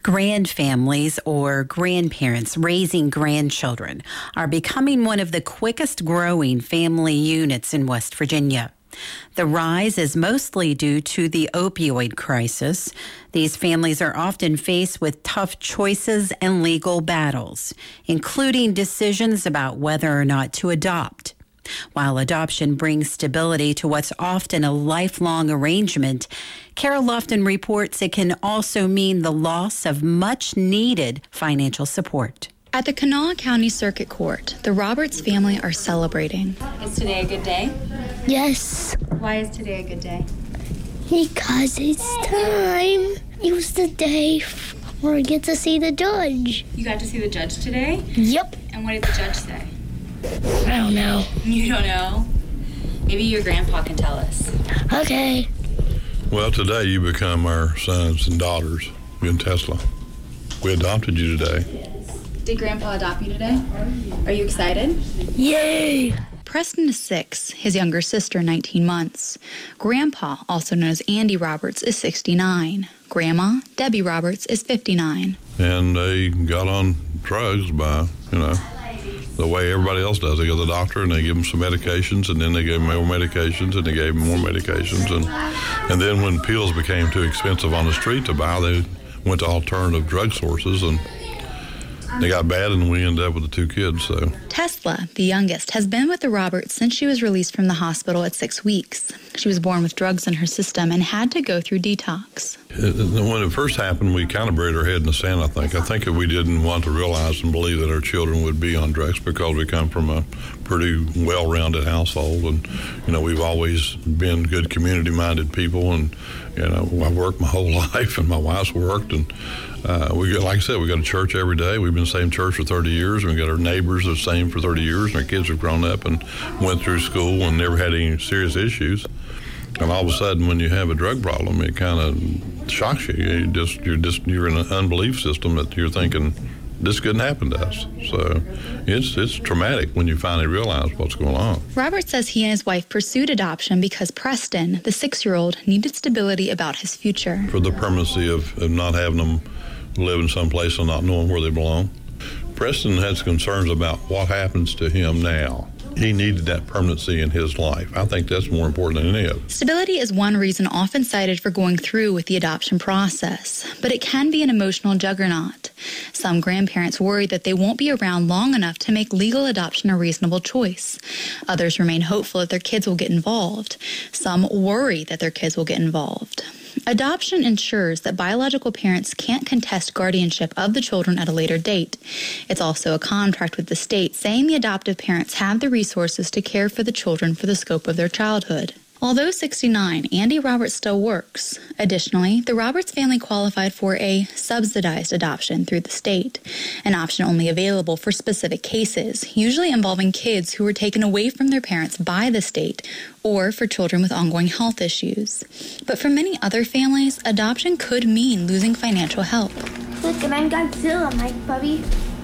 Grandfamilies or grandparents raising grandchildren are becoming one of the quickest growing family units in West Virginia. The rise is mostly due to the opioid crisis. These families are often faced with tough choices and legal battles, including decisions about whether or not to adopt. While adoption brings stability to what's often a lifelong arrangement, Carol Lofton reports it can also mean the loss of much-needed financial support. At the Kanawha County Circuit Court, the Roberts family are celebrating. Is today a good day? Yes. Why is today a good day? Because it's time. It was the day where we get to see the judge. You got to see the judge today? Yep. And what did the judge say? I don't know. You don't know? Maybe your grandpa can tell us. Okay. Well, today you become our sons and daughters in Tesla. We adopted you today. Did Grandpa adopt you today? Are you excited? Yay! Preston is 6, his younger sister 19 months. Grandpa, also known as Andy Roberts, is 69. Grandma, Debbie Roberts, is 59. And they got on drugs by, the way everybody else does. They go to the doctor and they give them some medications, and then they gave them more medications, and they gave them more medications. And then when pills became too expensive on the street to buy, they went to alternative drug sources, and they got bad, and we ended up with the 2 kids. So Tesla, the youngest, has been with the Roberts since she was released from the hospital at 6 weeks. She was born with drugs in her system and had to go through detox. When it first happened, we kind of buried our head in the sand, I think. I think if we didn't want to realize and believe that our children would be on drugs, because we come from a pretty well-rounded household, and, we've always been good community-minded people, and, I've worked my whole life, and my wife's worked, and like I said, we go to church every day. We've been in the same church for 30 years, and we got our neighbors the same for 30 years, and our kids have grown up and went through school and never had any serious issues. And all of a sudden, when you have a drug problem, it kind of shocks you. You're in an unbelief system that you're thinking, this couldn't happen to us. So it's traumatic when you finally realize what's going on. Robert says he and his wife pursued adoption because Preston, the 6-year-old, needed stability about his future. For the permanency of not having them live in some place and not knowing where they belong. Preston has concerns about what happens to him now. He needed that permanency in his life. I think that's more important than any of it. Stability is one reason often cited for going through with the adoption process, but it can be an emotional juggernaut. Some grandparents worry that they won't be around long enough to make legal adoption a reasonable choice. Others remain hopeful that their kids will get involved. Some worry that their kids will get involved. Adoption ensures that biological parents can't contest guardianship of the children at a later date. It's also a contract with the state saying the adoptive parents have the resources to care for the children for the scope of their childhood. Although 69, Andy Roberts still works. Additionally, the Roberts family qualified for a subsidized adoption through the state, an option only available for specific cases, usually involving kids who were taken away from their parents by the state or for children with ongoing health issues. But for many other families, adoption could mean losing financial help. Look, and I'm Godzilla, Mike, puppy.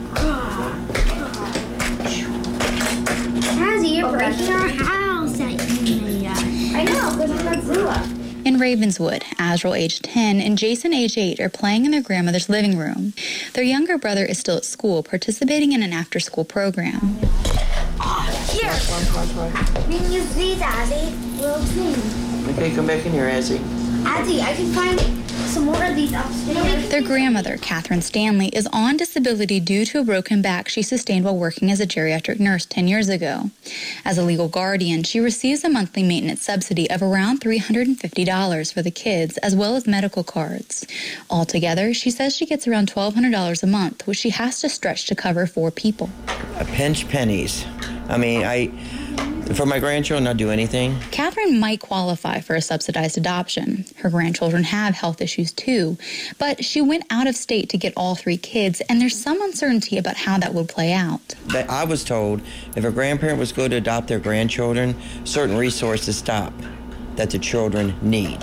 Hazzy, you're breaking our house I know, because I'm Godzilla. In Ravenswood, Azrael, age 10, and Jason, age 8, are playing in their grandmother's living room. Their younger brother is still at school, participating in an after-school program. Here! We can use these, Azzy. Little team. Okay, come back in here, Azzy. Azzy, I can find some more of these upstairs. Their grandmother, Catherine Stanley, is on disability due to a broken back she sustained while working as a geriatric nurse 10 years ago. As a legal guardian, she receives a monthly maintenance subsidy of around $350 for the kids, as well as medical cards. Altogether, she says she gets around $1,200 a month, which she has to stretch to cover 4 people. I pinch pennies. For my grandchildren, I'll do anything. Catherine might qualify for a subsidized adoption. Her grandchildren have health issues too, but she went out of state to get all 3 kids, and there's some uncertainty about how that would play out. I was told if a grandparent was going to adopt their grandchildren, certain resources stop that the children need.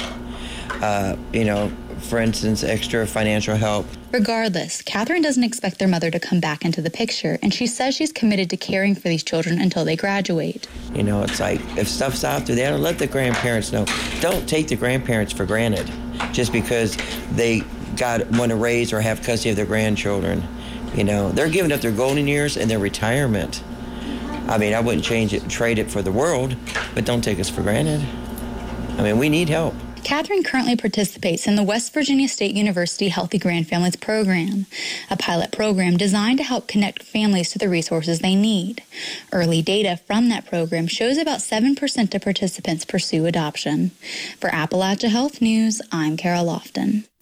For instance, extra financial help. Regardless, Catherine doesn't expect their mother to come back into the picture, and she says she's committed to caring for these children until they graduate. It's like, if stuff's out there, let the grandparents know. Don't take the grandparents for granted just because they want to raise or have custody of their grandchildren. You know, they're giving up their golden years and their retirement. I mean, I wouldn't trade it for the world, but don't take us for granted. I mean, we need help. Catherine currently participates in the West Virginia State University Healthy Grandfamilies Program, a pilot program designed to help connect families to the resources they need. Early data from that program shows about 7% of participants pursue adoption. For Appalachia Health News, I'm Kara Lofton.